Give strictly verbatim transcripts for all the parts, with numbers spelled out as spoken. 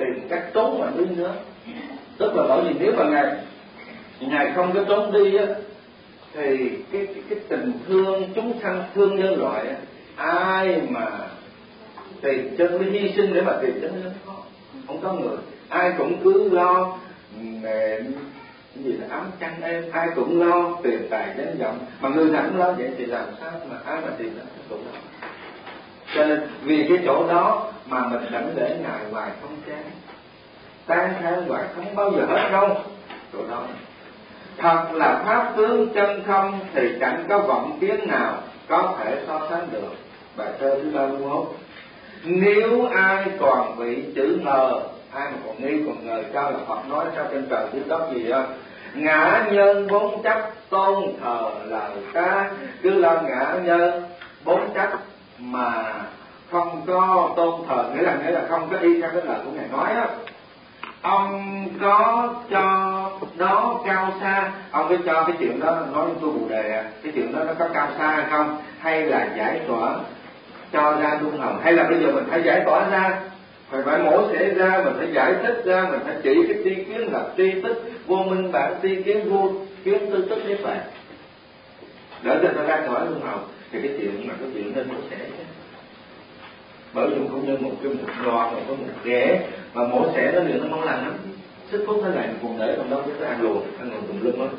tìm cách trốn mà đi nữa. Tức là bởi vì nếu mà ngài ngài không có trốn đi á, thì cái, cái cái tình thương chúng sanh, thương nhân loại á, ai mà tìm chân lý, hy sinh để mà tìm chân lý không, không có người. Ai cũng cứ lo nệm cái gì là ấm chăn em, ai cũng lo tiền tài danh vọng, mà người nào cũng lo vậy thì làm sao mà ai mà tìm đến cái chỗ đó. Cho nên vì cái chỗ đó mà mình đảnh lễ ngài hoài không chán, tán thán hoài không bao giờ hết đâu. Chỗ đó thật là pháp tướng chân không, thì chẳng có vọng kiến nào có thể so sánh được. Bài thơ thứ ba mươi mốt. Nếu ai còn bị chữ ngờ, ai mà còn nghi còn ngờ cho là Phật nói sao trên trời dưới đất gì đó, ngã nhân bốn chấp tôn thờ lời ta, cứ lo ngã nhân bốn chấp mà không có tôn thờ, nghĩa là nghĩa là không có y theo cái lời của ngài nói á. Ông có cho đó cao xa, ông có cho cái chuyện đó nói với tôi Bồ Đề, cái chuyện đó nó có cao xa hay không, hay là giải tỏa cho ra luân hồi, hay là bây giờ mình phải giải tỏa ra, phải phải mổ xẻ ra, mình phải giải thích ra, mình phải chỉ cái tri kiến là tri thức vô minh bản, tri kiến vô kiến tư tức niết bàn, để cho ta ra khỏi luân hồi. Thì cái chuyện mà cái chuyện nên mổ xẻ chứ, bởi vì cũng như một cái một loạt, một cái một ghẻ mà mổ xẻ nó liền nó không lành lắm, sức hút nó lành còn để còn đâu chứ ăn luồn, ăn luồn tùm lum đó.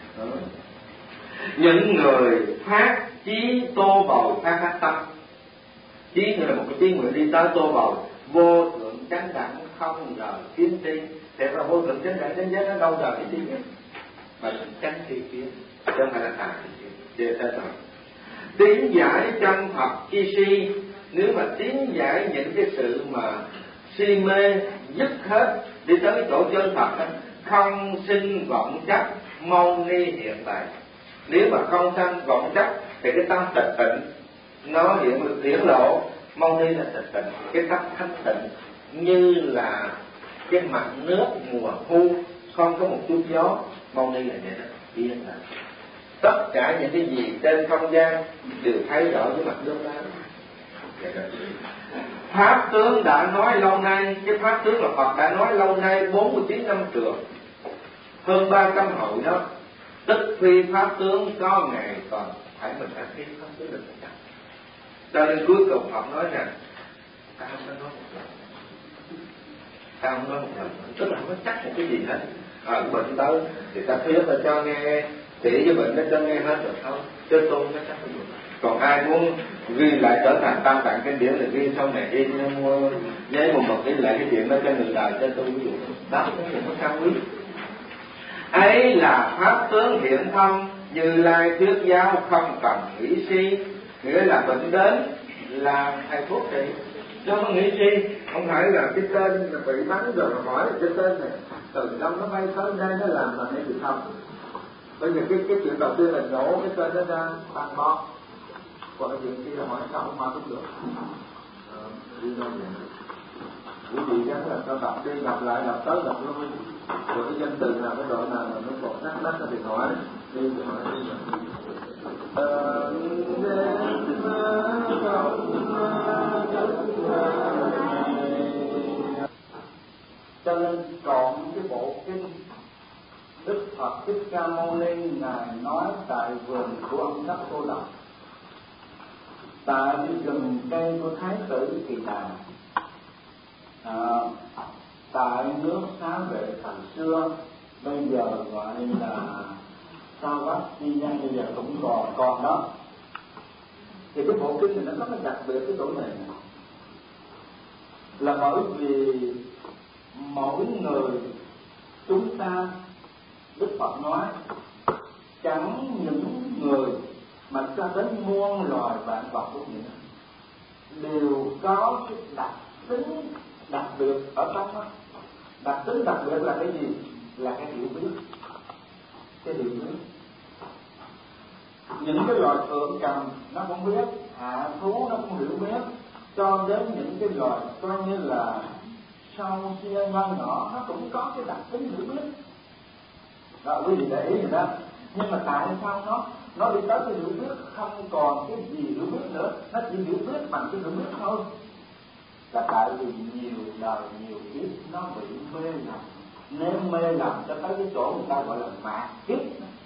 Những người phát chí tô bầu phát phát tâm, chí như là một cái chí nguyện đi tới tô bầu vô thượng chánh đẳng không lời kiến tri. Thế ra vô thượng chánh đẳng chánh giác nó đâu đời cái tri kiến, mà chánh tri kiến chứ không phải là tà tri kiến. Tiến giải chân thật chi si, nếu mà tiến giải những cái sự mà si mê dứt hết đi tới cái chỗ chân thật đó, không sinh vọng chấp mâu ni hiện tại. Nếu mà không sanh vọng chấp thì cái tâm tịch tịnh nó hiện hiển lộ. Mâu ni là tịch tịnh, cái tâm thanh tịnh như là cái mặt nước mùa thu không có một chút gió. Mâu ni là vậy đó, yên là tất cả những cái gì trên không gian đều thấy rõ với mặt nước đó. Pháp tướng đã nói lâu nay, cái pháp tướng là Phật đã nói lâu nay bốn mươi chín năm trường, hơn ba trăm hội đó. Tức khi pháp tướng có ngày còn phải mình phải khi pháp tướng được chắc. Cho nên cuối cùng Phật nói rằng ta không có nói một lần, ta không nói một lần, tức là không có chắc một cái gì hết. À, bệnh tới thì ta thuyết là cho nghe, chỉ cho bệnh nó cho nghe hết rồi thôi, chứ tôi không có chắc được. Còn ai muốn ghi lại trở thành tam tạng kinh điển thì ghi sau này đi mua giấy một mực ghi lại cái chuyện đó cho người đời, cho tôi ví dụ đó cũng không có cao quý. Ấy là pháp tướng hiện thông, Như Lai thuyết giáo không cần nghĩ si, nghĩa là bệnh đến là thầy thuốc trị, chứ không có nghĩ si. Không phải là cái tên là bị bắn rồi mà hỏi là cái tên này từ đâu nó bay tới đây nó làm là hay gì không. Bây giờ cái cái chuyện đầu tiên là nhổ cái tên nó ra tăng bó, còn cái chuyện kia là hỏi sao không hỏi cũng được. À, đi đâu vậy? Quý vị chắc là ta đọc đi đọc lại đọc tới đọc lui, rồi cái danh từ nào cái đoạn nào mà nó còn nát nát thì hỏi đi thì hỏi đi. Cho nên còn cái bộ kinh Đức Phật Thích Ca Mâu Ni ngài nói tại vườn của ông Đắc Cô Độc, tại rừng cây của Thái tử Kỳ Đà, à, tại nước Xá Vệ thời xưa bây giờ gọi là Sa Vát Chi Nhân, bây giờ cũng còn còn đó. Thì cái bộ kinh này nó rất là đặc biệt cái chỗ này là bởi vì mỗi người chúng ta, Đức Phật nói chẳng những người mà cho đến muôn loài vạn vật cũng vậy, đều có cái đặc tính đặc biệt ở trong đó. Đặc tính đặc biệt là cái gì? Là cái hiểu biết. Cái hiểu biết. Những cái loài thượng cầm nó không biết, hạ thú nó không hiểu biết, cho đến những cái loài coi như là sâu xia nho nhỏ nó cũng có cái đặc tính hiểu biết. Đó, quý vị để ý rồi đó. Nhưng mà tại sao nó nó đi tới cái hiểu biết không còn cái gì hiểu biết nữa, nó chỉ hiểu biết bằng cái hiểu biết thôi? Là tại vì nhiều đời nhiều kiếp nó bị mê lầm. Nếu mê lầm cho tới cái chỗ người ta gọi là mạt kiếp.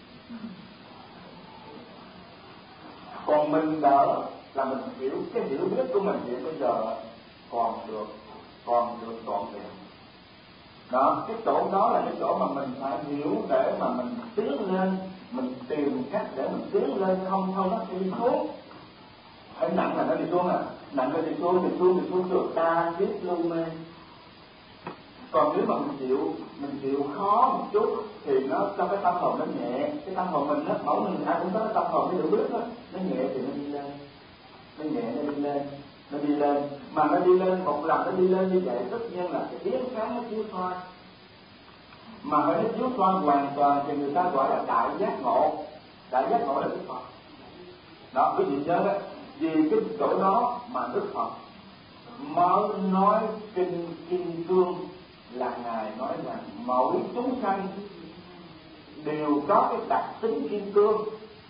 Còn mình đỡ là mình hiểu cái hiểu biết của mình hiện bây giờ còn được còn được trọn vẹn. Đó, cái chỗ đó là cái chỗ mà mình phải hiểu để mà mình tiến lên, mình tìm cách để mình tiến lên, không thôi nó sẽ đi xuống. Hãy nặng là nó đi xuống à, nặng là đi xuống, đi xuống, đi xuống rồi ta biết lưu mê. Còn nếu mà mình chịu, mình chịu khó một chút thì nó cho cái tâm hồn nó nhẹ, cái tâm hồn mình nó mỗi người ai cũng có cái tâm hồn cái hiểu biết đó, nó nhẹ thì nó đi lên, nó nhẹ nó đi lên, nó đi lên, mà nó đi lên một lần nó đi lên như vậy tất nhiên là cái tiếng sáng nó chiếu soi, mà phải nó chiếu soi hoàn toàn thì người ta gọi là đại giác ngộ, đại giác ngộ là Đức Phật. Đó, quý vị nhớ đó, vì cái chỗ đó mà Đức Phật mới nói kinh Kim Cương là Ngài nói rằng mỗi chúng sanh đều có cái đặc tính kim cương,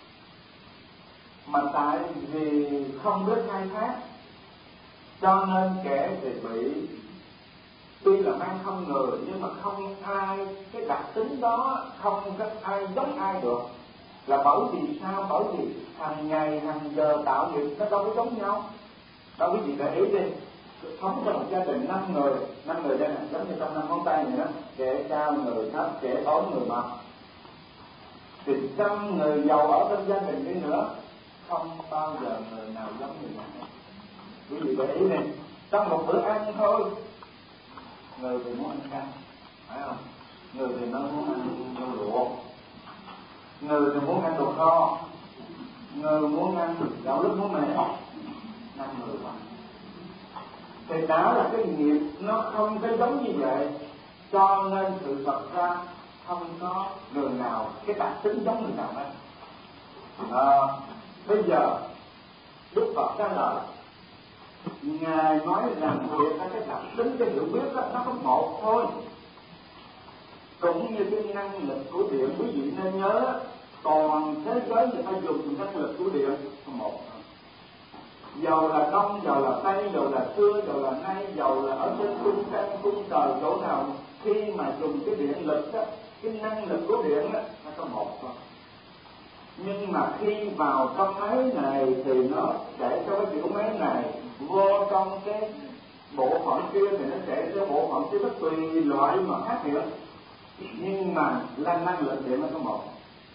mà tại vì không biết khai thác cho nên kẻ thì bị tuy là mang không người nhưng mà không ai cái đặc tính đó không có ai giống ai được. Là bởi vì sao? Bởi vì hàng ngày hàng giờ tạo nghiệp nó đâu có giống nhau. Đâu quý vị để ý đi, sống trong một gia đình năm người, năm người đây này giống như trong năm ngón tay này đó, kẻ cao người thấp, kẻ ốm người mập, thì trăm người giàu ở trong gia đình đi nữa không bao giờ người nào giống người nào. Quý vị để ý này, trong một bữa ăn thôi, người thì muốn ăn canh, phải không? Người thì nó muốn ăn rau luộc, người thì muốn ăn đồ kho, người muốn ăn gạo lứt muốn mẻ, năm người mà. Thì đó là cái nghiệp nó không có giống như vậy, cho nên sự thật ra không có người nào cái đặc tính giống người nào hết. À, bây giờ Đức Phật trả lời, Ngài nói rằng việc cái đặc tính cái hiểu biết đó, nó có một thôi. Cũng như cái năng lực của điện, quý vị nên nhớ toàn thế giới người ta dùng năng lực của điện có một thôi. Dầu là đông, dầu là tây, dầu là xưa, dầu là nay, dầu là ở trên cung căn, cung trời chỗ nào, khi mà dùng cái điện lực đó, cái năng lực của điện đó, nó có một thôi. Nhưng mà khi vào trong máy này thì nó chạy cho cái kiểu máy này, vô trong cái bộ phận kia thì nó chạy cho bộ phận kia, nó tùy loại mà khác biệt. Nhưng mà là năng lực điện nó có một.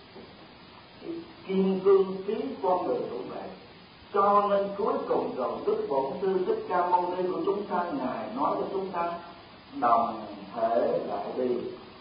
Kim cương tí con người cũng vậy. Cho nên cuối cùng rồi Đức Bổn Sư Thích Ca Mâu Ni của chúng ta, Ngài nói cho chúng ta đồng thể lại đi.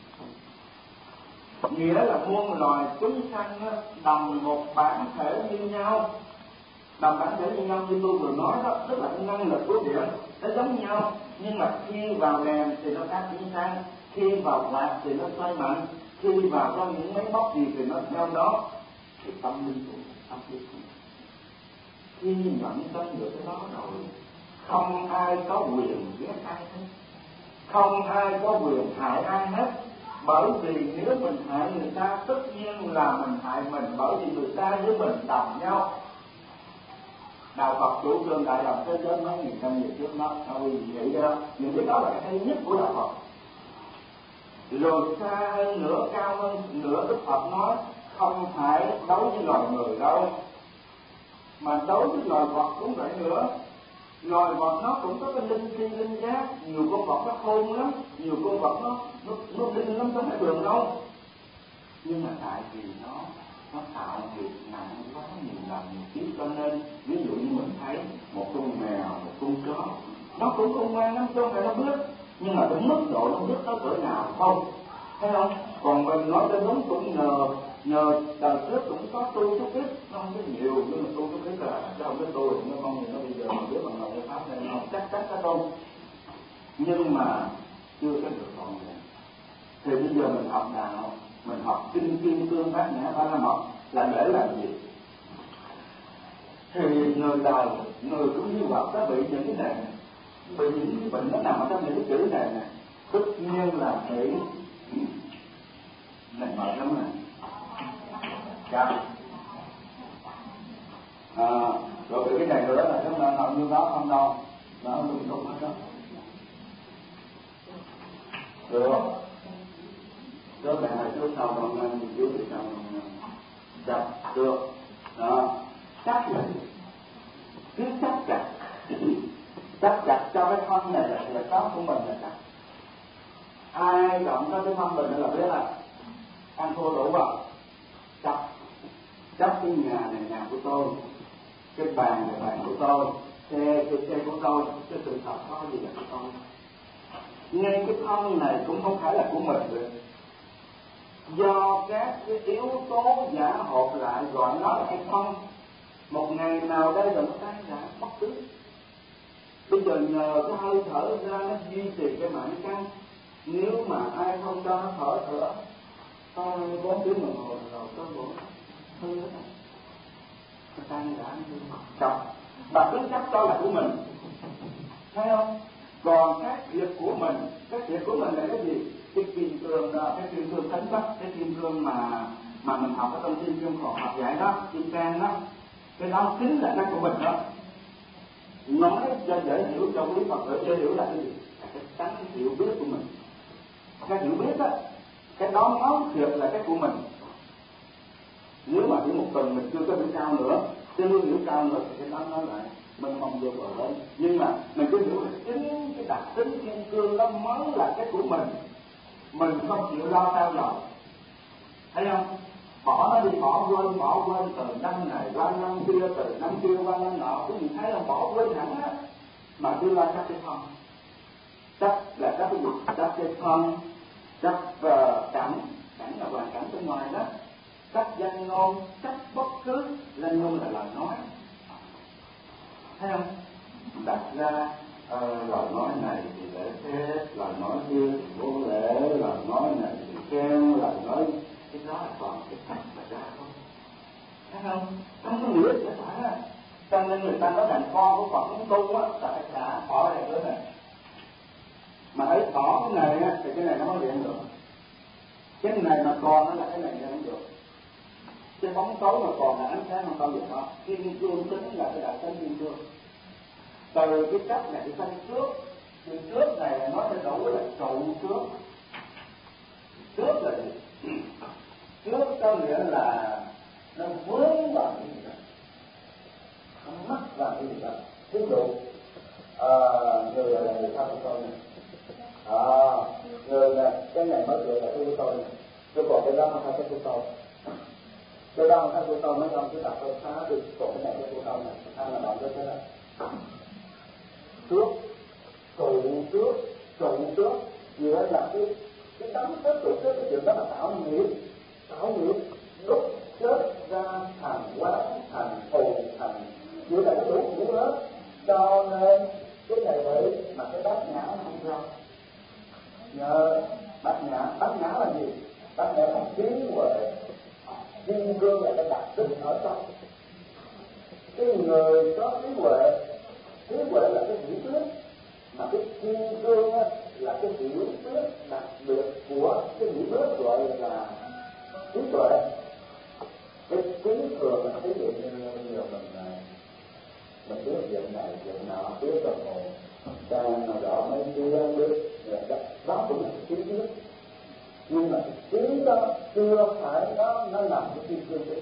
Nghĩa là muôn loài chúng sanh đồng một bản thể như nhau. Đồng bản thể như nhau như tôi vừa nói đó, tức là năng lực của điện nó giống nhau, nhưng mà khi vào đèn thì nó khác chính sang, khi vào quạt thì nó xoay mạnh, khi vào trong những máy móc gì thì nó theo đó. Thì tâm linh cũng tâm linh cũng khi nhận trong được cái đó rồi, không ai có quyền ghét ai hết, không ai có quyền hại ai hết. Bởi vì nếu mình hại người ta tất nhiên là mình hại mình, bởi vì người ta với mình đồng nhau. Đạo Phật chủ trương đại đồng thế giới mấy nghìn năm về trước đó, các quý vị nghĩ đó, những cái đó là cái hay nhất của đạo Phật. Rồi xa hơn nữa, cao hơn nữa, Đức Phật nói không phải đối với loài người đâu, mà đối với loài vật cũng vậy nữa. Loài vật nó cũng có cái linh tri linh giác, nhiều con vật nó khôn lắm, nhiều con vật nó nó nó linh lắm, không phải đường đâu. Nhưng mà tại vì nó nó tạo nghiệp nặng quá nhiều lần nhiều kiếp, cho nên ví dụ như mình thấy một con mèo, một con chó, nó cũng không ngoan lắm, cho nên nó biết, nhưng mà đến mức độ nó biết tới cỡ nào không, thấy không? Còn mình nói cho đúng cũng nhờ nhờ đời trước cũng có tu chút ít, nó không có nhiều, nhưng mà tu chút ít là chứ không có tu thì nó không, thì nó bây giờ mà biết bằng lời cái pháp này không chắc chắc có tu, nhưng mà chưa có được trọn vẹn. Thì bây giờ mình học đạo, mình học kinh kim cương bát nhã ba la mật là để làm gì? Thì người đời, người cũng như vậy, có bị những cái này, bị những cái bệnh nó nằm ở trong những cái chữ này nè, tất nhiên là để này mệt lắm nè. Dạ. À, rồi cái này nữa là chúng ta làm như đó không đâu, nó lung tung hết đó. được được bạn là trước sau bằng năm trước thì sau chặt được đó chắc là cứ chắc chặt chắc chặt cho cái thân này là việc đó của mình là chắc. Ai động tới cái thân mình là biết là ăn thua đủ vào chấp chấp cái nhà này nhà của tôi, cái bàn này bàn của tôi, xe cái xe của tôi, cái sự thật có gì là của tôi. Ngay cái thân này cũng không phải là của mình được, do các cái yếu tố giả hợp lại gọi nó là cái thân. Một ngày nào đây là nó tan rã bất cứ. Bây giờ nhờ cái hơi thở ra nó duy trì cái mạng căn. Nếu mà ai không cho nó thở thở sau bốn tiếng đồng hồ rồi có bộ hư hết rồi, nó tan rã chọc. Và cứ chắc cho là của mình, thấy không? Còn các việc của mình, các việc của mình là cái gì? Cái kim cương đó, cái kim cương thánh đó, cái kim cương mà mà mình học ở trong kim cương khổ học dạy đó, kim cang đó, cái đó chính là cái của mình đó. Nói cho dễ hiểu, cho quý Phật tử dễ hiểu là cái gì? Là cái tánh hiểu biết của mình. Cái hiểu biết đó, cái đó máu thịt là cái của mình. Nếu mà chỉ một tuần mình chưa có hiểu cao nữa, chưa có hiểu cao nữa thì cái đó nó lại mình mong vô bờ lên. Nhưng mà mình cứ hiểu là chính cái đặc tính kim cương đó mới là cái của mình. Mình không chịu lo sao rồi, thấy không? Bỏ nó đi, bỏ quên, bỏ quên từ năm này qua năm kia, từ năm kia qua năm nọ, quý vị thấy là bỏ quên hẳn á, mà cứ lo chắc cái thân. Chắc là chắc cái gì? Chắc cái thân, chắc uh, cảnh, cảnh là hoàn cảnh bên ngoài đó, chắc danh ngôn, chắc bất cứ danh ngôn là lời nói, thấy không? Đặt ra uh, lời nói này thì lễ phép, lời nói kia thì vô lễ, lời nói này thì khen, lời nói cái đó là còn cái cách mà ra thôi, thấy không? Không có nghĩa gì cả. Cho nên người ta nói rằng con của Phật cũng tu á, tại cả bỏ này nữa này, mà ấy bỏ cái này á thì cái này nó mới điện được, cái này mà còn nó là cái này nó không được. Cái bóng tối mà còn là ánh sáng không bao giờ có. Kim cương tính là cái đại tánh kim cương. Từ cái cách này cái thanh trước, cái trước này là nói cho đủ là trụ trước. Trước là gì? Trước có nghĩa là nó vướng vào cái gì đó, nó mắc vào cái gì đó. Ví dụ à, người là người thân của tôi này, à, người này cái này mới được là của tôi này, tôi còn cái đó không phải cái của tôi. Cái đó không phải của tôi, mấy ông cứ đặt tôi phá đi, còn cái này cái của tôi này, ai là bạn đó thế này. Trước, trụ trước, trụ trước, nghĩa là cái cái tấm chất trụ trước, cái chuyện đó là tạo nghiệp, tạo nghiệp, đúc chết ra thành quán, thành thù, thành, nghĩa là cái đủ nghĩa đó. Cho nên cái này vậy mà cái bát nhã nó không ra. Nhờ bát nhã, bát nhã là gì? Bát nhã là trí huệ. Kim cương là cái đặc tính ở trong. Cái người có trí huệ, trí huệ là cái hiểu biết, mà cái kim cương á, là cái hiểu biết đặc biệt của cái hiểu biết gọi là trí tuệ. Cái trí thường là cái gì như bây giờ mình mình biết chuyện này chuyện nọ, biết đồng hồ đang nào đó mấy kia biết đó, đó cũng là cái trí biết. Nhưng mà trí đó chưa phải nó nó nằm cái kim cương đấy.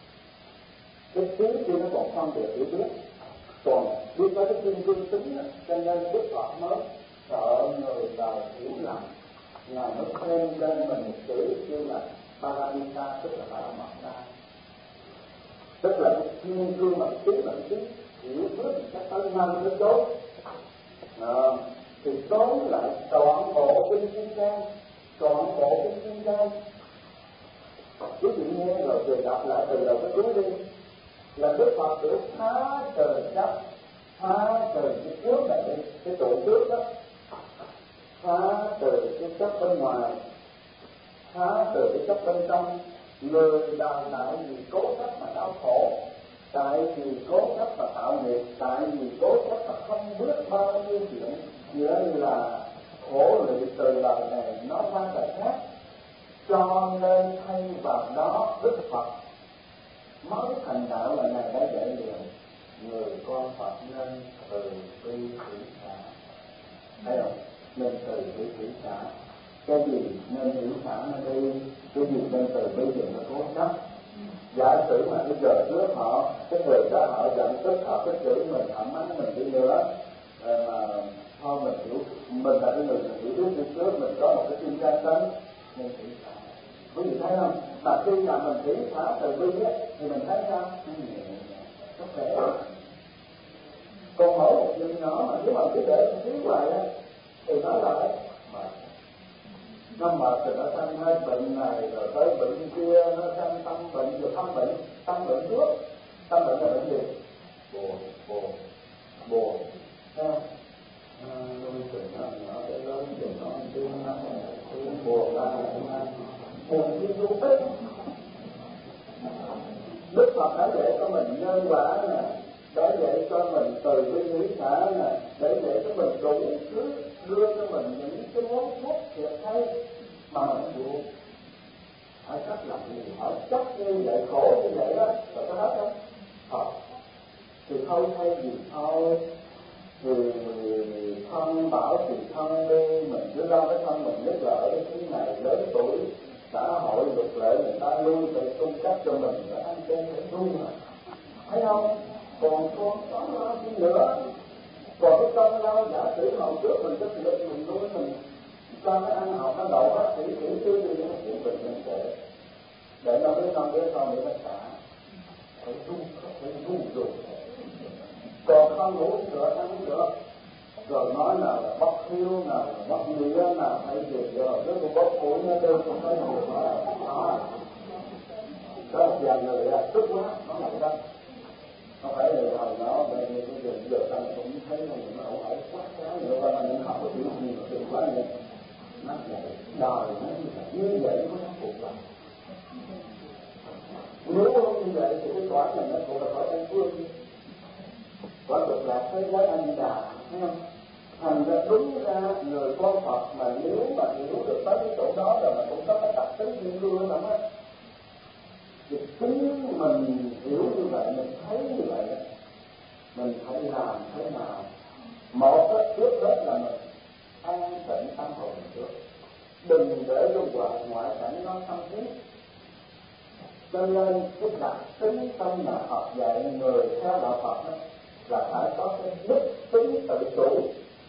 Cái trí kia nó còn phân biệt hiểu biết, còn biết có cái kim cương tính đó, cho nên Đức Phật mới sợ người đời hiểu lầm, ngài mới thêm lên mình một chữ kêu là Paramita, tức là Paramata, tức là cái kim cương mà trí là cái trí hiểu biết cái tới năm tới chốt. À, thì tóm lại toàn bộ kinh kim cang, toàn bộ kinh kim cang. Quý vị nghe rồi thì đọc lại từ đầu tới cuối đi, là Đức Phật được phá trời chấp, phá từ cái trước này, cái trụ trước đó, phá từ cái chấp bên ngoài, phá từ cái chấp bên trong. Người đời tại vì cố chấp mà đau khổ, tại vì cố chấp mà tạo nghiệp, tại vì cố chấp mà không biết bao nhiêu chuyện, nghĩa là khổ lụy từ đời này nó qua đời khác. Cho nên thay vào đó Đức Phật mới thành đạo là Ngài đã dạy điều người con Phật nên từ bi thủy xả, thấy không? Nên từ bi thủy xả. cái gì nên hiểu xả nó đi, cái gì nên từ bi thì nó cố chấp. Giả sử mà bây giờ trước họ, cái người đó họ giận tức, họ cái chửi mình, họ mắng mình đi nữa, mà thôi mình hiểu, mình là cái người mình hiểu biết đi trước, mình có một cái tim can tánh nên hiểu xả. Quý vị thấy không? Mà khi mà mình hiểu xả từ bi á, thì mình thấy sao? Nó khỏe. Còn mỗi một chuyện nhỏ mà nếu mà cứ để xíu hoài á, thì nó lại mệt. Nó mệt thì nó sanh hơi bệnh này, rồi tới bệnh kia, nó sanh tâm bệnh, rồi tâm bệnh, tâm bệnh trước. Tâm bệnh là bệnh gì? Buồn, buồn, buồn. Thấy không? Đôi chuyện nhỏ nhỏ, cái lớn chuyện nhỏ, tim nó, tim buồn ra, buồn như vô tích. Đức Phật đã dạy cho mình nhân quả nè, đã dạy cho mình từ bi hỷ xả nè, để dạy cho mình đủ thứ, đưa cho mình những cái món thuốc thiệt hay mà mình buồn. Hỏi cách làm gì, hỏi chắc như vậy, khổ như vậy đó, rồi có hết không? Thôi, thì thôi thay gì thôi, thì thân bảo thì thân đi, mình cứ lo cái thân mình biết là ở cái này lớn tuổi, xã hội luật lệ người ta lui tự cung cấp cho mình, để ăn cơm phải nuôi mà. Thấy không? Còn con có lo gì nữa? Còn cái công lao giả sử hồi trước mình có lực mình nuôi mình cho nó ăn học nó đậu bác sĩ kỹ sư gì nó chịu bệnh mình để để nó đứa con đứa con để nó xả phải tu phải tu rồi. Còn không ngủ sữa ăn sữa rồi nói nào là bóc hiếu, nào là bóc mía, nào phải gì rồi cái con bóc mũi nó đơn không phải gì đó đó đó vài người là tức quá nó lại đó. Không phải là hồi đó bây giờ giờ ta cũng thấy là nó ẩu ẩu quá quá nữa, qua mà mình học cái chuyện gì mà đừng quá vậy. Nó vậy, đời nó như vậy, như vậy nó khắc phục lại. Nếu không như vậy thì cái quả này nó cũng là quả Tây Phương. Quả thực là thế giới anh đà, thấy không? Thành ra đúng ra người con Phật mà nếu mà hiểu được tới cái chỗ đó rồi mà cũng có cái tập tính như luôn lắm á. Thì chính mình hiểu như vậy, mình thấy như vậy, mình phải làm thế nào? Một cái trước hết là mình an tịnh tâm hồn mình trước, đừng để cho ngoại ngoại cảnh nó xâm chiếm. Cho nên cái đặc tính tâm là Phật dạy người theo đạo Phật đó, là phải có cái đức tính tự chủ.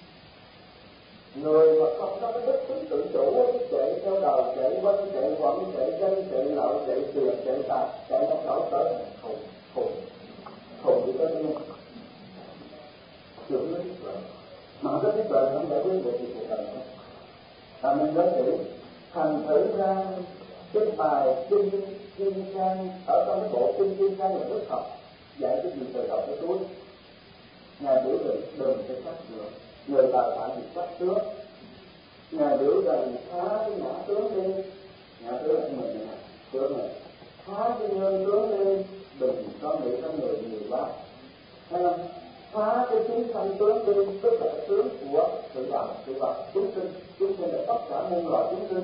Người mà không có cái đức tính tự chủ, chạy theo đời, chạy quanh, chạy quẩn, chạy danh, chạy lợi, chạy tiền, chạy tài, chạy một đảo trở thành khùng, khùng, khùng thì có điên. Chuyện nó biết rồi, mà cái biết rồi không giải quyết được thì cuộc đời không. Và mình nhớ kỹ, thành thử ra cái bài kinh Kim Cang ở trong cái bộ kinh Kim Cang là Đức Phật dạy cái gì từ đầu tới cuối. Ngài biểu rằng đừng cái sắc nữa, người ta phải bị sắc trước. Ngài biểu rằng phá cái ngã tướng đi, ngã tướng là mình này, tướng này, phá cái nhân tướng đi, đừng có nghĩ tới người nhiều quá. Thấy không? Phá cái chúng sanh tướng đi, tức là cái tướng của sự vật, sự vật, chúng sinh, chúng sinh là tất cả muôn loài chúng sinh.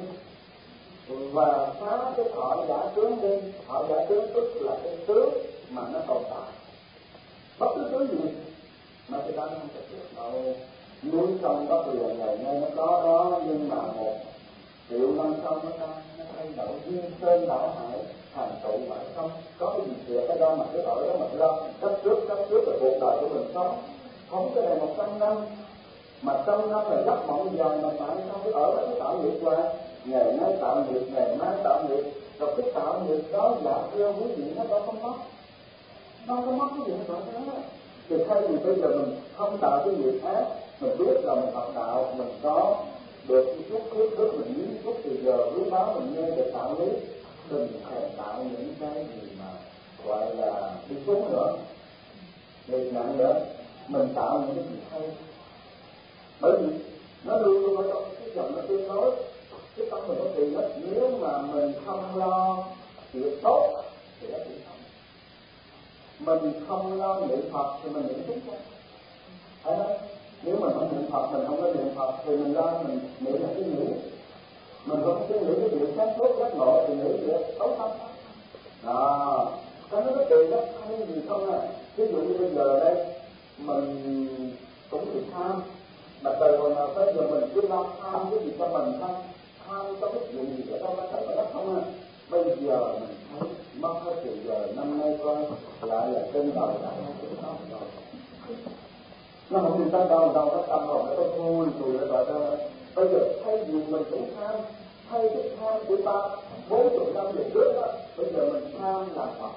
Và phá cái thọ giả tướng đi, thọ giả tướng tức là cái tướng mà nó tồn tại. Bất cứ tướng gì mà người ta không thực được đâu. Núi sông đất liền ngày nay nó có đó, nhưng mà một triệu năm sau nó ta nó thay đổi duyên sơn đảo hải thành tụ lại không có cái gì thiệt ở đâu mà cái tội đó mình lo cấp trước cấp trước là cuộc đời của mình sống không cái này một trăm năm mà trăm năm là rất mộng dài mà tại sao cứ ở đó cái tạo nghiệp hoài, ngày nay tạo nghiệp ngày mai tạo nghiệp, rồi cái tạo nghiệp đó giả thưa quý vị nó đâu không mất, nó không mất cái gì hết đó. Thì thay vì bây giờ mình không tạo cái nghiệp ác, mình biết là mình học đạo, mình có được cái chút phước đức, mình nhín chút từ giờ lúc đó mình nghe được tạo lý, đừng thèm tạo những cái gì mà gọi là đi xuống nữa, nghiệp nặng nữa, mình tạo những cái gì hay. Bởi vì nó luôn luôn ở trong cái dòng nó tương đối, cái tâm mình có tiền đó, nếu mà mình không lo việc tốt thì nó cũng không. Mình không lo niệm Phật thì mình niệm thích không? Thấy không? Nếu mình không niệm Phật, mình không có niệm Phật thì mình lo mình niệm là cái nghĩ. Mình không suy nghĩ cái chuyện sáng suốt giác ngộ thì nghĩ việc tốt không? Đó, có nó có tiền đó, hay gì không à? Ví dụ như bây giờ đây, mình cũng bị tham, mà từ hồi nào tới giờ mình cứ lo tham cái gì cho mình không? tham có cái chuyện gì ở đâu nó thật đó không à. Bây giờ mình thấy mất hết từ giờ năm nay coi lại là trên đời đã hai chục năm rồi. Nó không đi tới đâu đâu có tâm hồn nó có vui rồi đó rồi. Bây giờ thay vì mình cũng tham, thay cái tham của ba bốn chục năm về trước đó, bây giờ mình tham làm Phật,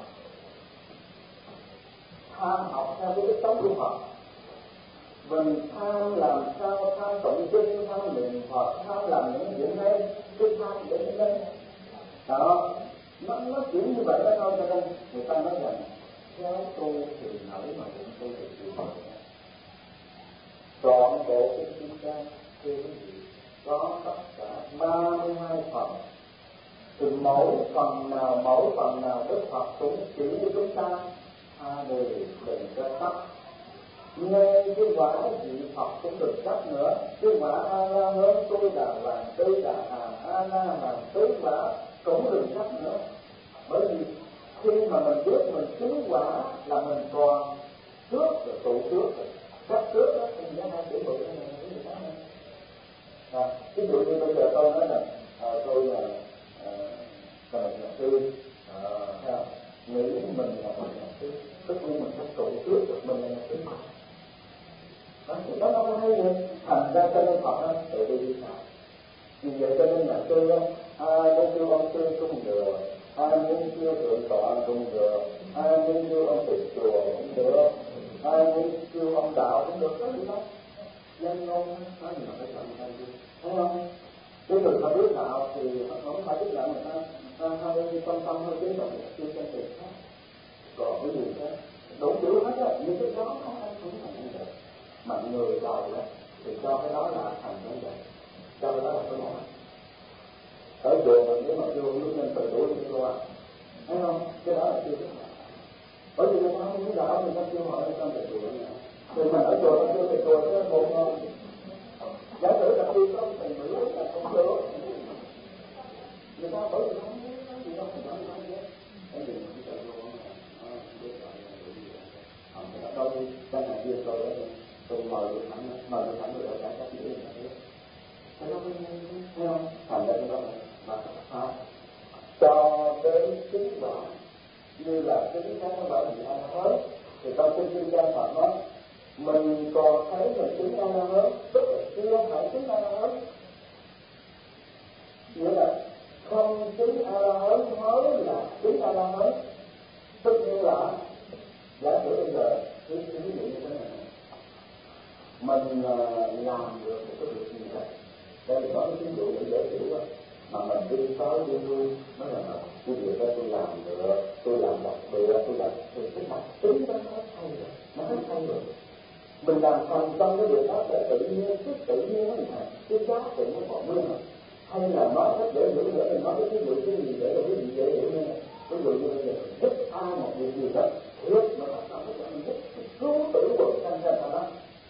tham học theo cái đức sống của Phật. Mình tham làm sao tham tụng kinh, tham niệm Phật, tham làm những chuyện hay, cái tham để cái lên đó, nó nó chỉ như vậy đó thôi. Cho nên người ta nói rằng theo tu thì nổi mà cũng tu thì chịu nổi. Trọn bộ kinh Kim Cang thưa quý vị có tất cả ba mươi hai phần, thì mỗi phần nào mỗi phần nào Đức Phật cũng chỉ cho chúng ta tha đề đừng cho tắt. Ngay cái quả vị Phật cũng đừng tắt nữa. Cái quả A La Hán tôi đà hoàng tứ đà hàm A La Hàm tứ quả cũng đừng tắt nữa. Bởi vì khi mà mình biết mình chứng quả là mình còn trước rồi tụ trước rồi cấp trước đó thì nó hai chữ bự này là cái gì đó nè. Ví dụ như bây giờ tôi nói là à, tôi là là một nhà sư, à, nghĩ mình là một nhà sư, tất nhiên mình phải tụ trước được mình là nhà sư. Đó, thì đó nó có hay gì? Thành ra cho nên Phật đó, tự đi đi sao? Vì vậy cho nên là sư đó, ai muốn kêu ông sư cũng được, ai muốn kêu thượng tọa cũng được, ai muốn kêu ông tịch chùa cũng được, ai muốn kêu ông đạo cũng được, có gì đâu. Nhân ngôn nói gì mà phải chọn người ta đi, thấy không? Cái người ta biết đạo thì không phải biết đạo người ta, ta hơi tâm tâm hơi chính trọng chưa chân tiền khác. Còn cái gì đó đủ đủ hết á, nhưng cái đó không ai không thành như vậy. Mà người đầu đó thì cho cái đó là thành như vậy, cho cái đó là cái món. Ở chùa mình nếu mà chưa biết nên tự đuổi đi qua, thấy không? Cái đó là chưa biết. Bởi vì người ta không biết đạo, người ta chưa hỏi người ta tự đuổi nữa. Thì mình ở chùa nó chưa tự đuổi nó khổ ngon. Giả sử là khi có thầy nữ là không được, người ta bởi vì nó không biết nói gì đâu, không nói gì hết. Cái gì mà cái tự đuổi nó biết gọi là tự đuổi. Họ người ta đôi khi cái này kia tôi đó tôi mời được thẳng, mời được thẳng rồi cả các chữ người ta biết. Thế nó mới thấy không? Thành ra cái đó là pháp cho đến chứng quả như là chứng cái nó bảo gì A La Hán. Thì trong kinh Kim Cang Phật nói mình còn thấy mình chứng A La Hán, tức là chưa phải chứng A La Hán, nghĩa là không chứng A La Hán mới là chứng A La Hán. Tức như là giả sử bây giờ ví dụ như thế này, mình uh, làm được một cái việc gì đó, đây là có cái ví dụ để dễ hiểu đó. Mà mình đi tới đi lui nói là cái việc đó tôi làm được, tôi làm đặc biệt, tôi làm thì cái mặt tính đó nó hết hay rồi, nó hết hay rồi. Mình làm thành công cái việc đó để tự nhiên, cái tự nhiên nó là cái giá trị nó còn nguyên rồi. Hay là nói cách dễ hiểu để mình nói cái ví dụ cái gì để là cái gì dễ hiểu nha. Ví dụ như bây giờ mình giúp ai một việc gì đó, thiệt mà bắt đầu mình giúp cứu tử quật sanh ra đó.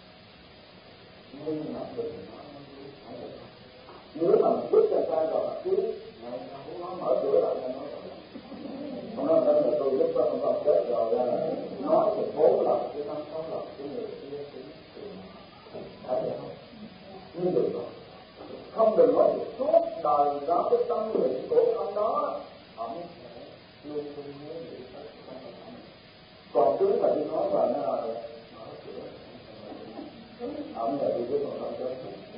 Nhưng mà mình nói nó phải được. Nếu mà mình giúp cho ta rồi mà cứ ngày nào cũng nói mở cửa lại cho nó rồi. Không nói là tôi giúp cho ông con chết rồi nói thì bốn lần chứ năm sáu lần cái người kia cũng thấy được không? Nhưng đừng nói, không đừng nói thì suốt đời đó cái tâm nguyện của ông đó ông sẽ luôn luôn nhớ nghĩ tới cái tâm nguyện của mình. Còn cứ mà đi nói và nó là mở cửa ông là đi với con chết.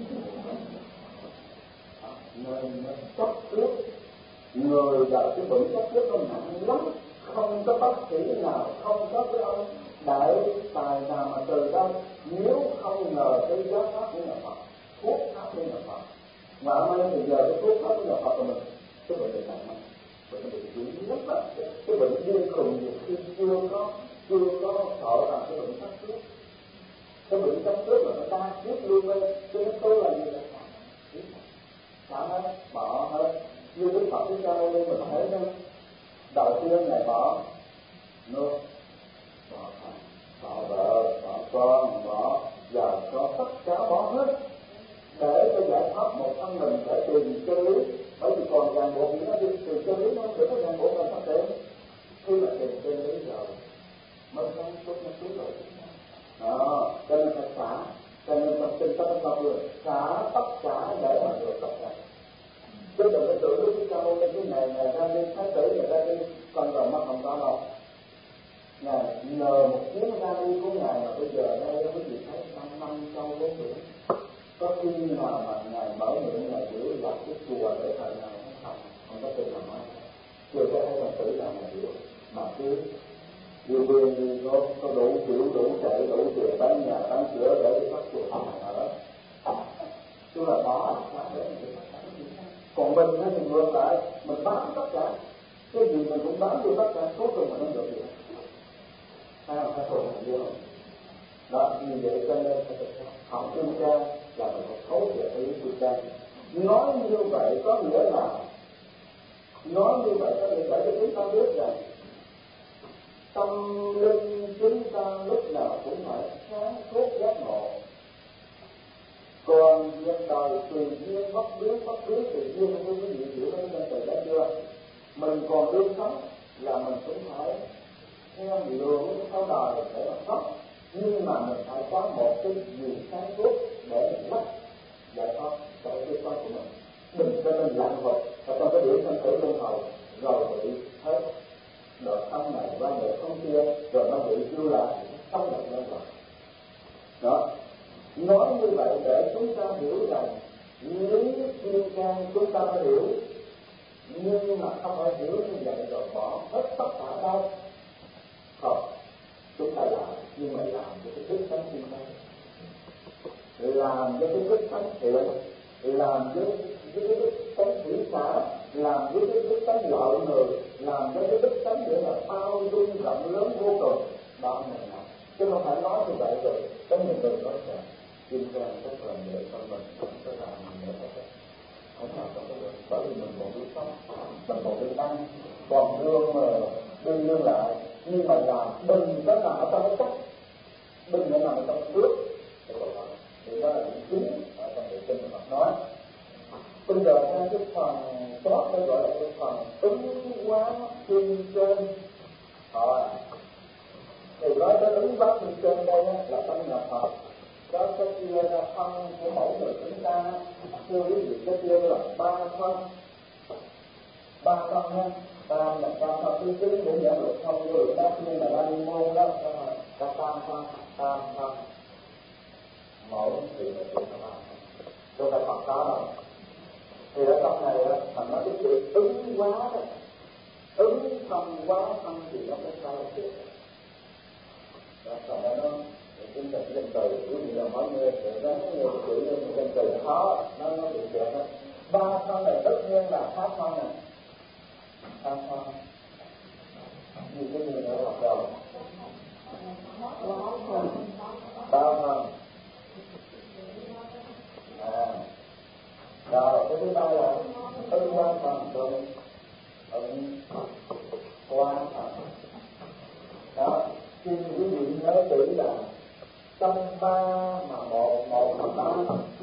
Nên nó chấp trước, người đời cái bệnh chấp trước nó nặng lắm, không có bác sĩ nào, không có cái ông đại tài nào mà từ đâu nếu không ngờ cái giáo pháp của nhà Phật, thuốc pháp của nhà Phật. Mà hôm nay thì giờ cái thuốc pháp của nhà Phật của mình, cái bệnh này nặng lắm, bệnh này dữ lắm đó, cái bệnh điên khùng nhiều khi chưa có chưa có sợ rằng cái bệnh chấp trước, cái bệnh chấp trước là nó đa kiếp luôn lên, cho nên tôi là gì vậy? Xả hết, bỏ hết. Như Đức Phật Thích Ca Mâu Ni mình thấy đó, đầu tiên Ngài bỏ nước, bỏ thằng, bỏ vợ, bỏ con, bỏ giờ có tất cả bỏ hết để cho giải thoát một thân mình để tìm chân lý. Bởi vì còn ràng buộc gì nó đi tìm chân lý nó không có ràng buộc là phát triển. Khi mà tìm chân lý rồi mới có chút nó chút rồi. Đó, cho nên phải xả. Cho nên trong kinh Pháp Hoa Nghiêm xả tất cả để mà được tất cả. ta đi thái tử, người ta đi con rồi mất không có đâu. Ngài nhờ một chuyến ra đi của ngài mà bây giờ đây quý vị thấy năm năm sau bốn tuổi. Có khi nào mà ngài mở miệng ngài biểu lập cái chùa để thời này không, không có tin làm nói. Chưa có thấy Phật tử nào mà hiểu, mà cứ điều quyền thì có, có đủ kiểu, đủ chạy, đủ tiền bán nhà, bán cửa để đi phát chùa ở đó. Chứ là bỏ cả để mình phát triển. Còn mình thì ngược lại, mình bán tất cả, cái gì mình cũng bán được tất cả, cuối cùng mình không được gì. Hay không? Phải thuộc mình vô. Đó, như vậy cho nên học kinh tra là mình phải thấu hiểu ý kinh tra. Nói như vậy có nghĩa là nói như vậy có nghĩa là để chúng ta biết rằng tâm linh chúng ta lúc nào cũng phải sáng suốt giác ngộ. Còn hiện tại tùy nhiên bất biến bất biến tùy nhiên không có gì hiểu đến nhân từ đó chưa? Mình còn đương sống là mình cũng phải theo lượng theo đời để mà sống, nhưng mà mình phải có một cái gì sáng suốt để mình lắp giải thoát cho cái sống của mình. Đừng cho mình lặng vật ở trong cái điểm sanh tử luân hồi rồi bị hết đợt sống này qua đợt sống kia rồi nó bị chưa lại sống được nữa rồi. Đó, nói như vậy để chúng ta hiểu rằng lý thiên can chúng ta phải hiểu, nhưng mà không phải hiểu như vậy rồi bỏ hết tất cả đâu. Không, chúng ta làm nhưng mà làm với cái đức tánh thiên can, làm với cái đức tánh thiện, làm với với cái đức tánh thủy xã, làm với cái đức tánh lợi người, làm với cái đức tánh để là bao dung rộng lớn vô cùng. Đó mình làm, chứ không phải nói như vậy rồi có nhiều người nói rằng thiên can rất là nhẹ con mình, không có làm gì nữa hết, không nào có cái được, bởi vì mình còn biết sống, mình còn biết ăn, còn đương mà đương đương lại, nhưng mà làm đừng có nằm ở trong cái cách, đừng có nằm ở trong cái nước, thì đó là những chính ở trong cái kinh Phật nói. Bây giờ ra cái phần tốt tôi gọi là cái phần ứng hóa thiên trên. À, thì nói tới ứng hóa thiên trên đây là tâm nhập Phật. Đó sẽ chia ra phân của mỗi người chúng ta. Thưa quý vị, sẽ chia là ba phân. Ba phân nha. Tam là tam phân thứ chín để giải được không vô lượng đáp nhưng mà ra đi môn đó. Là tam phân, tam phân. Mỗi sự là sự là ba. Tôi là Phật đó rồi. Thì ở trong này đó, mình nói cái chữ ứng hóa đó. Ứng phân hóa phân thì nó mới sao được. Đó, còn đó nó chúng ta chỉ danh từ, ví dụ là mọi người sẽ gắn nhiều chữ lên một danh từ khó, nó nó bị kẹt đó. Ba phân này tất nhiên là pháp phân này. Pháp phân. Như cái gì nữa học đầu. Ba phân. À. Rồi, cái thứ ba là ứng hóa phân, rồi ứng hóa phân. Đó, xin quý vị nhớ kỹ là trong ba mà một, một mà ba,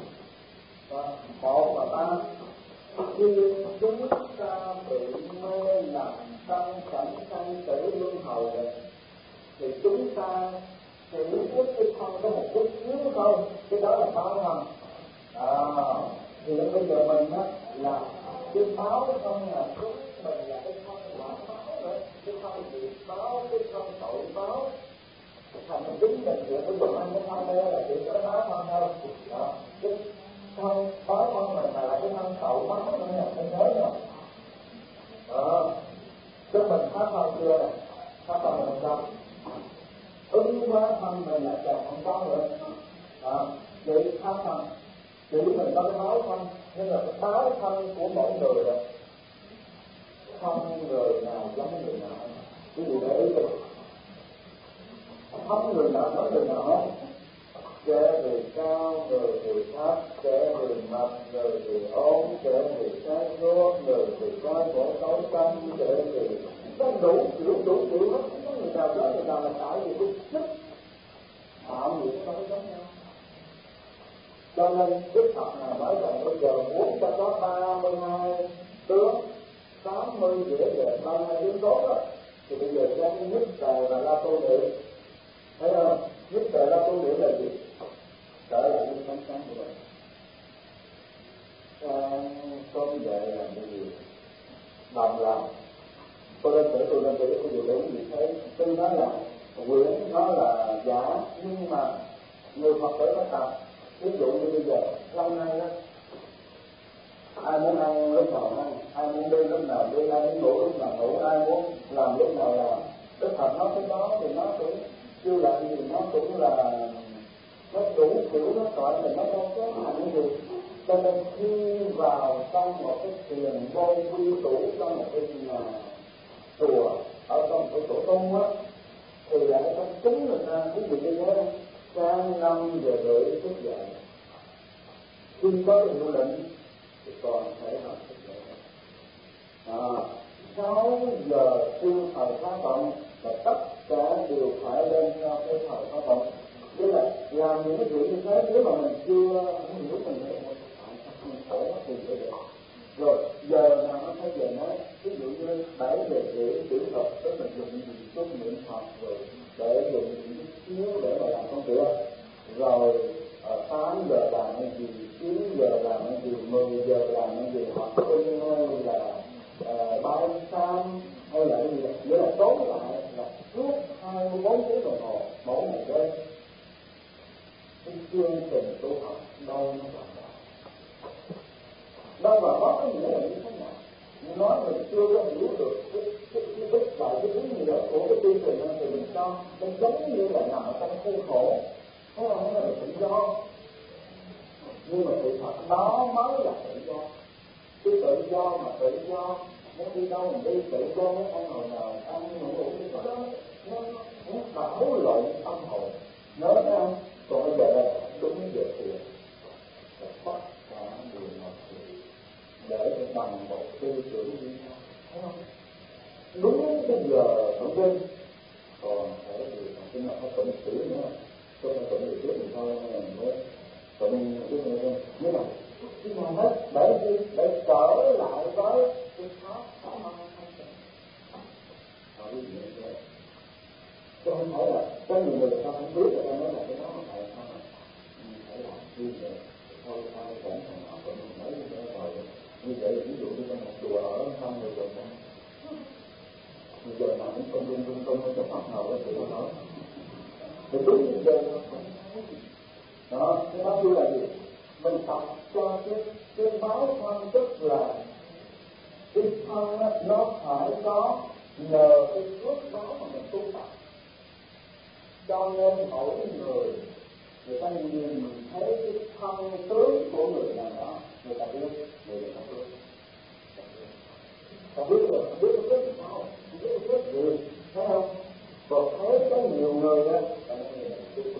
một mà ba, khi chúng ta bị mê làm tâm cảnh sanh tử luân hồi thì chúng ta chỉ biết cái thân có một chút xíu thôi, cái đó là báo thân. À, thì bây giờ mình á là cái báo thân là chúng mình là cái thân quả báo nữa, cái thân nghiệp báo, cái thân tội báo. Thành mình tính mình chuyện bây giờ anh cái thân đây là chuyện cái báo thân thôi. Đó, cái thân báo thân mình là lại cái thân tội báo nữa nè, mình nhớ nè. Đó, chứ mình phát thân chưa nè, phát thân mình không. Ứng hóa thân mình là càng không có nữa. Đó, vậy phát thân. Chỉ mình có cái báo thân, nhưng mà cái báo thân của mỗi người rồi không người nào giống người nào. Cái gì để ý được? Không người nào giống người nào hết. Kẻ thì cao, người thì thấp, kẻ thì mập, người thì ốm, kẻ thì sáng suốt, người thì có cổ xấu xanh, kẻ thì có đủ kiểu đủ kiểu hết. Không có người nào giống người nào là tại vì cái sức tạo nghiệp nó giống nhau. Cho nên Đức Phật này nói rằng bây giờ muốn cho có ba mươi hai tướng, tám mươi dễ dàng, ba mươi hai tướng tốt đó, thì bây giờ cho cái nhất tề và la tu niệm. Thấy không? Nhất tề la tu niệm là gì? Trở lại với ánh sáng của mình. Sáng sớm dậy làm cái gì? đồng lòng. Tôi lên tự tôi lên tự tôi dự đủ gì thấy tuy nói là quyển nó là giả, nhưng mà người Phật tử phải tập. Ví dụ như bây giờ lâu nay đó, ai muốn ăn lúc nào ăn, ai muốn đi lúc nào đi, ai muốn ngủ lúc nào ngủ, ai muốn làm lúc nào làm. Đức Phật nói cái đó thì nó cũng chưa làm gì, nó cũng là nó đủ kiểu, nó gọi là nó đâu có hạnh gì. Cho nên khi vào trong một cái thiền môn quy tụ trong một cái nhà chùa, ở trong cái tổ tung á, thì lại trong chúng người ta ví dụ như thế, sáng năm giờ rưỡi thức dậy, khi có cái hiệu lệnh thì còn thể hợp thức dậy. À, sáu giờ xương thời phá vọng là tất cả đều phải lên theo cái thời phá vọng. Tức là làm những cái chuyện như thế, nếu mà mình chưa hiểu mình nghĩ một tại sao không khổ thì vậy được. Rồi giờ nào nó thấy giờ nói, ví dụ như bảy giờ rưỡi kỹ thuật, tức là dùng những chút niệm Phật rồi để dùng những cái chiếu để mà làm công việc. Rồi ở tám giờ làm cái gì, chín giờ làm cái gì, mười giờ làm cái gì, học sinh hay là uh, bái sam hay là cái gì, nghĩa là tóm lại là suốt hai mươi bốn tiếng đồng hồ mỗi ngày đêm. Cái chương trình tu học đâu nó còn đó, đâu mà có cái nghĩa là như thế nào. Nói mình chưa có hiểu được cái cái cái cái lại cái ý nghĩa của cái chương trình này thì mình cho nó giống như là nằm ở trong khuôn khổ, thế không phải là tự do. Nhưng mà sự thật đó mới là tự do. Cái tự do mà tự do muốn đi đâu mình đi, tự do muốn ăn hồi nào ăn, ngủ ngủ đi đó, nó nó đảo lộn tâm hồn. Nhớ không? Còn bây giờ là đúng giờ thiền, tất cả đều một sự để cho bằng một tư tưởng như nhau, thấy không? Đúng cái giờ tổng đêm còn thể thì chúng ta phải tụng chữ nữa, chúng ta tụng được trước thì thôi mình mới tụng cái này như là cái nào hết để đi để trở lại với cái pháp xã hội thanh tịnh. Họ đi như thế, chứ không phải là có nhiều người ta không biết là nói là cái đó là tại sao phải làm gì vậy? Thôi ta phải cẩn thận họ cũng nói như thế rồi. Như vậy ví dụ như trong một chùa ở trong người rồi bây giờ nào cũng công công công công trong pháp nào đó thì nó nói thì đúng như giờ nó không thấy đó. Cái đó như là gì? Mình tập cho cái cái báo thân, tức là cái thân nó phải có nhờ cái phước báo mà mình tu tập. Cho nên mỗi người người ta nhìn thấy cái thân tướng của người nào đó, người ta biết người ta biết không biết rồi, không biết có biết sao, không biết có biết gì, thấy không? Còn thấy có nhiều người á, ta nói người này biết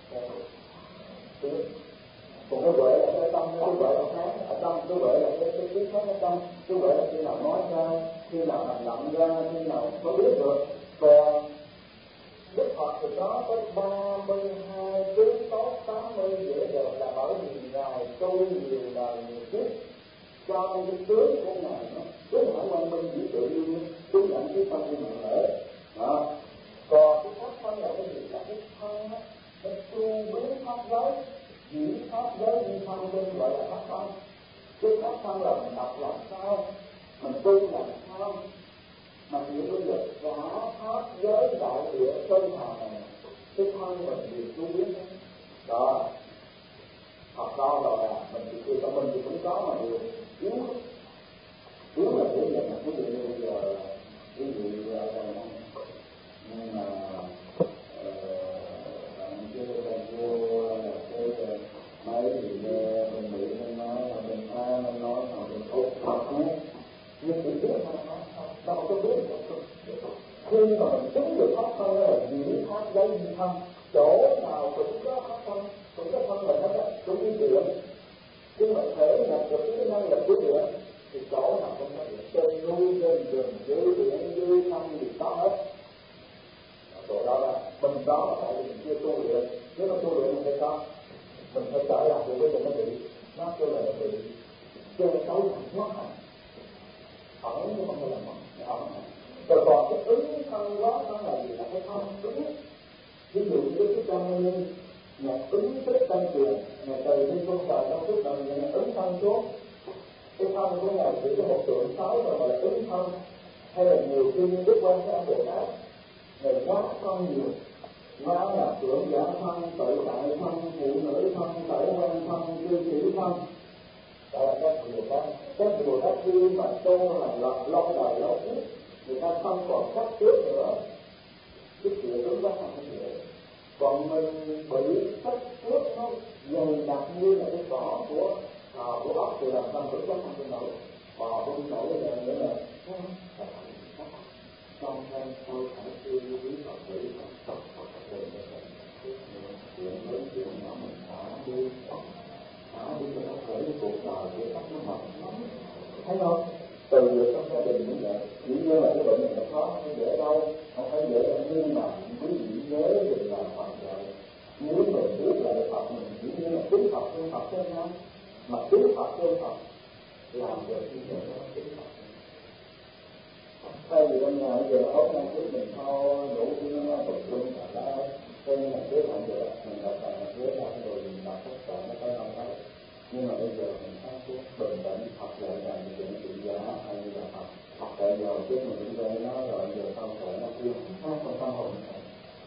biết. Còn cái huệ là cái tâm, cái huệ là sáng ở trong, cái huệ là cái cái trí sáng ở trong, cái huệ là khi nào nói ra, khi nào hành động ra, khi nào có biết được. Còn Đức Phật thì có tới ba mươi hai tướng tốt, tám mươi dễ đều là bởi vì Ngài tu nhiều đời nhiều kiếp. Cho nên cái tướng của Ngài nó tướng phải quan minh chỉ tự nhiên, tướng lãnh cái tâm như mạng lễ. Đó. Còn cái pháp thân là cái gì? Là cái thân á, nó tu biến pháp giới, chỉ pháp giới như thân bên gọi là pháp thân. Cái pháp thân là mình đọc làm sao, mình tu làm sao, mà chỉ bây giờ cả pháp giới đại địa sơn hà này, cái thân mình đều tu biến đó. Học đó rồi là mình chỉ khi mình thì cũng có mà điều yếu yếu là thế vậy. Ví dụ như bây giờ ví dụ như là nhưng mà bạn chưa còn vô là cái mấy thì mình bị nó nói là mình ta nó nói là mình ốc học hết nhưng chỉ biết nó nói đâu có biết được. Khi mà mình chứng được pháp thân là chỉ pháp giấy di thân, chỗ nào cũng có pháp thân, cũng có thân mình hết á, cũng như điện. Khi mà thể nhập được cái năng lực của điện thì chỗ nào cũng có điện, trên núi, trên rừng, dưới biển, dưới sông thì có hết. Chỗ đó là mình đó là tại vì mình chưa tu luyện. Nếu mà tu luyện mình phải có, mình phải trở lại được với nó bị, nó kêu là nó bị che tối thành mất hành. Ẩn nhưng mà không là mất, ẩn. Rồi còn cái ứng thân đó nó là gì? Là cái thân ứng. Ví dụ như cái trong như nhạc ứng tích tăng truyền, nhạc từ trên phương trời trong phút đầu nhạc ứng thân xuống. cái thân của ngài chỉ có một tượng sáu rồi gọi là ứng thân, hay là nhiều khi như Đức Quan Thế Âm Bồ Tát ngài quá thân nhiều, quá là trưởng giả thân, tự tại thân, phụ nữ thân, tẩy quan thân, cư sĩ thân. Đó là các Bồ Tát. Các Bồ Tát khi mà tu là lọt lâu đời lâu kiếp, người ta không còn chấp trước nữa, cái chuyện đúng quá không dễ. Còn mình bị chấp trước nó dày đặc như là cái cỏ của à, của ốc thì làm sao đúng quá không nổi, bò không nổi là nữa là trong thân tôi phải suy nghĩ Phật tử Phật Phật Phật chuyện lớn chuyện nhỏ mình xả đi xả đi cho nó khởi cuộc đời để tắt nó mệt lắm, thấy không? Từ việc trong gia đình cũng vậy, dĩ nhiên là cái bệnh này nó khó không dễ đâu, không phải dễ đâu, nhưng mà quý vị nhớ đừng làm Phật vậy. Nếu mình biết lại Phật mình dĩ nhiên là kính Phật thương Phật chứ không, mà kính Phật thương Phật làm được như vậy nó kính Phật. Thay vì trong nhà bây giờ ốp năng trước mình thôi, đủ nó tập trung cả đó, cho nên là kế hoạch được, mình đọc bài là kế hoạch rồi mình đọc tất cả nó có năm đó. Nhưng mà bây giờ mình sáng suốt, bình tĩnh, học dạy là chuyện chuyện giá hay là học học dạy rồi trước mình cũng dạy nó rồi giờ không phải nó kia khác trong tâm hồn này.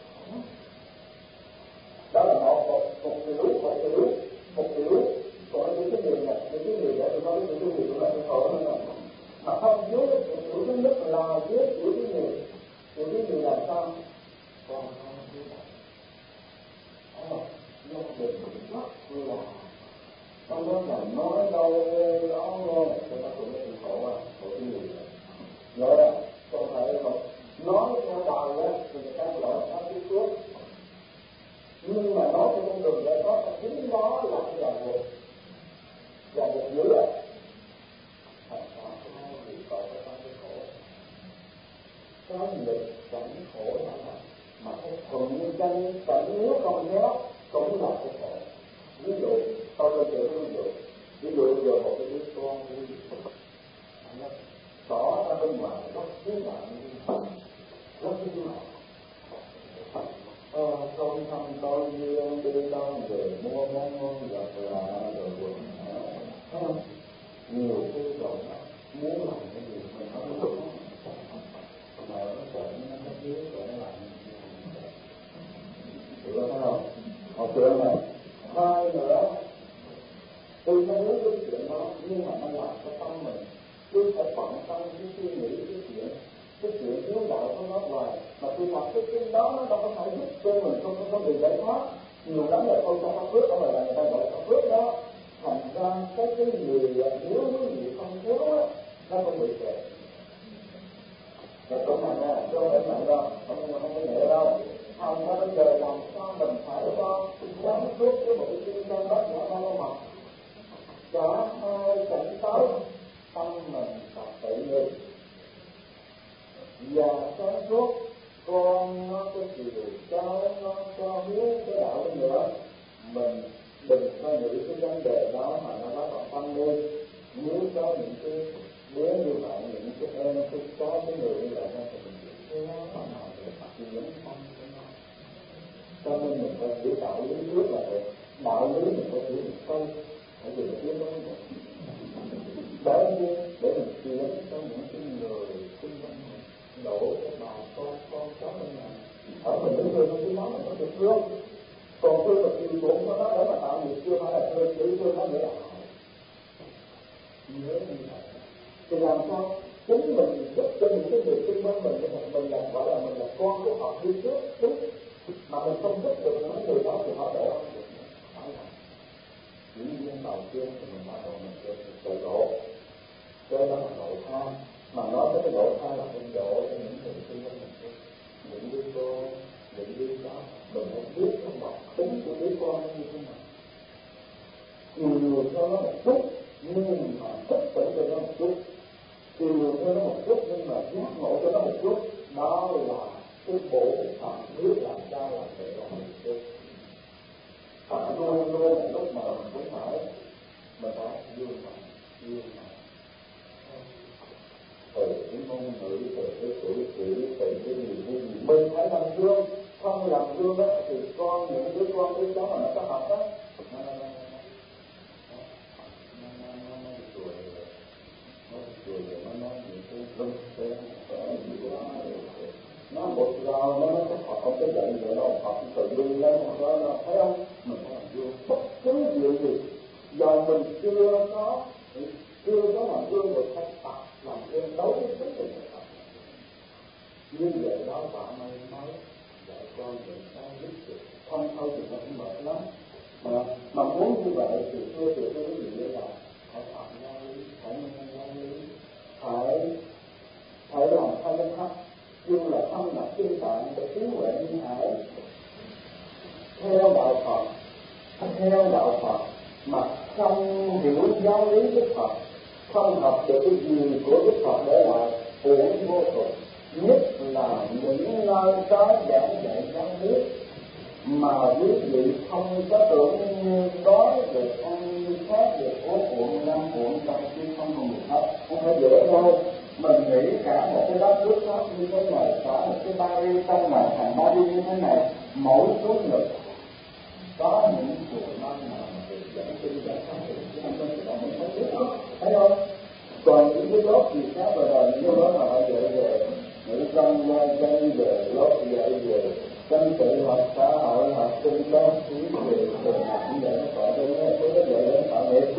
Đó là một một một tiểu một tiểu một tiểu còn những cái điều này những cái điều đó thì nói những cái điều là cái khổ nữa mà không dưới cái tiểu thứ nhất là dưới tiểu thứ nhiều tiểu thứ nhiều là sao còn không dưới này đó nó được rất là không có là nói đâu đó nghe cho nó cũng bị khổ à khổ cái gì vậy đó không phải không nói theo đời á thì người ta gọi là pháp lý trước nhưng mà nói theo con đường giải thoát chính đó là cái ràng buộc ràng buộc dữ à thành ra hai vị tội ở trong cái khổ cái nghịch cảnh khổ là mà cái thuận chân cảnh nếu không nhớ cũng là cái khổ. Ví dụ tôi tôi kể ví dụ ví dụ bây giờ một cái đứa con nó tỏ ra bên ngoài rất thiếu nặng rất thiếu nặng ờ không thăm tôi duyên đi đâu về mua món ngon giặt là rồi quần áo thấy không nhiều cái rồi nó muốn làm cái gì mình không biết mà nó sợ nó không biết rồi nó làm hiểu không thấy không học trường này hai nữa tôi không muốn cái chuyện đó nhưng mà nó làm cho tâm mình tôi phải bận tâm cái suy nghĩ cái chuyện cái chuyện hiếu đạo của nó hoài mà tôi làm cái chuyện đó nó đâu có phải giúp cho mình không có bị giải thoát nhiều lắm là tôi không có phước ở ngoài là người ta gọi là phước đó thành ra cái cái gì nếu cái gì không thiếu á nó không bị kẹt và cũng thành ra cho phải nặng đâu không không có nhẹ đâu thành ra bây giờ làm sao mình phải cho sáng suốt với một cái tinh thần bát nhã ba la mật cả hai cảnh tới tâm mình và tự nhiên và sáng suốt con nó cái gì cháu nó cho biết cái đạo nữa mình đừng có nghĩ cái vấn đề đó mà nó quá còn tâm đi nếu có những cái đứa như vậy những cái em cái có cái người như vậy nó thì mình chỉ nó nào để phát triển tâm của nó cho nên mình phải hiểu đạo lý trước là vậy đạo lý mình phải hiểu một câu phải dùng cái tiếng đó bởi vì để mình chuyển cho những cái người xung quanh mình đổ cho bà con con cháu bên này ở mình những người trong cái đó mình có được thương còn thương mà chịu tổn cho nó để mà tạo nghiệp chưa phải là thương chịu thương nó nghĩa là nhớ như vậy thì làm sao chính mình giúp cho những cái người xung quanh mình mình là gọi là mình là con của họ đi trước đúng mà mình không giúp được những người đó thì họ đổ không được phải là dĩ nhiên đầu tiên thì mình đã độ mình được tự độ cái đó là độ tha mà nói tới cái độ tha là mình độ cho những người xung quanh mình những đứa con những đứa cháu mình phải biết trong lòng tính của đứa con nó như thế nào chiều nhiều cho nó một chút nhưng mà thích tưởng cho nó một chút chiều nhiều cho nó một chút nhưng mà giác ngộ cho nó một chút đó là cái bộ phận biết làm sao làm để làm một chút phải luôn luôn là lúc mà mình cũng phải mình phải dương mạnh dương mạnh từ cái ngôn ngữ từ cái cử chỉ từ cái gì cái gì mình phải làm gương không làm gương đó thì con những đứa con đứa cháu mà nó có học đó nó nó nó nó nó nó nó Rồi nó một giờ nó nó Phật không có dạy vậy đâu, Phật tự nhiên lên một đó nó thấy không, mình phải làm gương bất cứ điều gì giờ mình chưa có chưa có làm gương được phải tập làm gương đối với chính mình phải tập như vậy đó. Bà mới nói dạy con dạy con biết được không thôi thì nó cũng mệt lắm mà, mà muốn như vậy thì thưa thì cái gì là phải học giáo lý, phải nghe giáo lý, phải phải làm thay lên thấp như là thâm nhập kinh tạng để cứu huệ nhân hải theo đạo Phật, theo đạo Phật mà không hiểu giáo lý Đức Phật, không học được cái gì của Đức Phật để lại uổng vô cùng. Nhất là những nơi có giảng dạy giáo lý mà quý vị không có tưởng như đói được ăn như khác được ốp uổng năm uổng trong khi không còn được hết, không phải dễ đâu. Mình nghĩ cả một cái đất nước khác như thế này, cả một cái Paris trong này thành Paris như thế này, mỗi số lực có những chùa non nào mà được dẫn kinh giải thoát được chứ không có gì đó mình không biết đó, thấy không? Còn những cái lớp gì khác rồi đời những cái lớp mà họ dạy về nữ công quan chân về lớp dạy về chân tự học xã hội học sinh đó về trường học cũng vậy, nó gọi đây nó có cái dạy đến tạo nghiệp,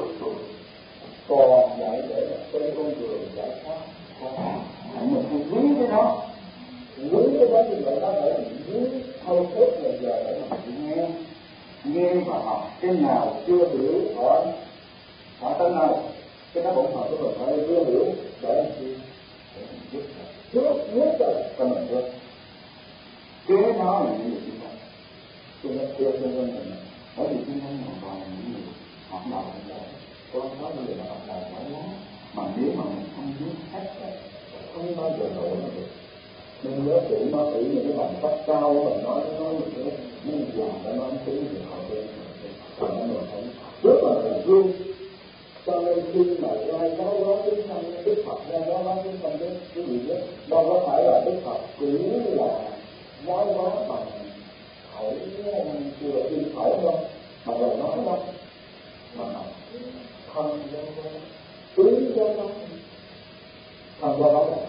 còn dạy để trên con đường giải thoát. Mình phải quý cái đó, quý cái đó thì vậy đó phải quý thôi suốt là giờ để mà nghe nghe và học. Cái nào chưa hiểu hỏi hỏi tới nào cái đó bổn phận của mình phải chưa hiểu để làm chi trước nhất rồi cho mình biết kế đó là những gì chúng ta chúng ta chưa cho nên mình bởi vì chúng ta hoàn toàn là những người học đạo không được. Có nói bây giờ học đạo phải lắm mà nếu mà mình không biết hết không bao giờ nổi được. Mình nhớ kỹ nó kỹ những cái bằng cấp cao mình nói nó nói như thế nhưng giờ đã nói tính gì họ bên còn nó mình thấy rất là là gương. Cho nên khi mà ra giáo hóa tiếng sanh Đức Phật ra giáo hóa tiếng sanh đấy cái gì đó đâu có phải là Đức Phật chỉ là giáo hóa bằng khẩu chưa là in khẩu đâu mà lời nói đâu mà không giáo hóa ý giáo hóa không giáo hóa là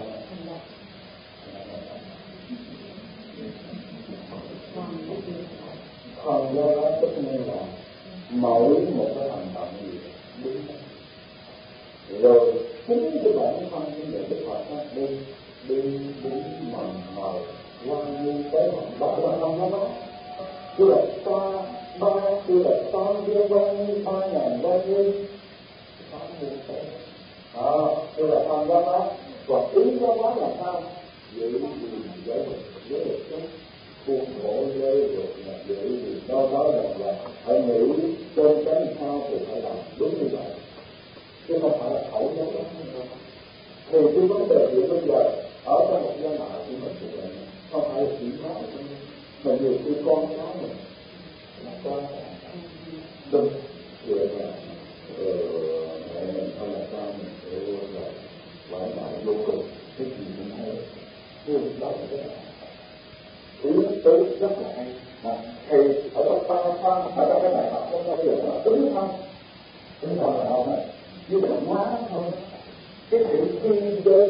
không giáo hóa tất nhiên là mỗi một cái hành động gì đúng rồi chính cái bản thân như vậy Đức Phật nó đi đi đi mần mờ qua như tới hạnh đó là không giáo hóa. Chứ là xa ba chứ là xa kia quen như ba ngàn quen như có như thế đó chứ là không giáo hóa. Còn ý giáo hóa là sao? Dễ gì dễ được dễ được chứ khuôn khổ dễ được là dễ gì đó nói rằng là phải nghĩ trên cái sao thì phải làm đúng như vậy chứ không phải là khẩu giáo hóa. Thì cái vấn đề gì bây giờ ở trong một gia đạo của mình thì không phải là chỉ nói mà nhiều khi con cái mình là con đừng chuyện là mẹ mình hay là cha mình sẽ là quảng đại vô cùng cái gì cũng hay thương đó là cái nào ý tứ rất là hay. Thì ở trong ba khoa ở trong cái bài học chúng ta bây giờ nó tứ không tứ không là không như định hóa thôi. Cái sự thi giới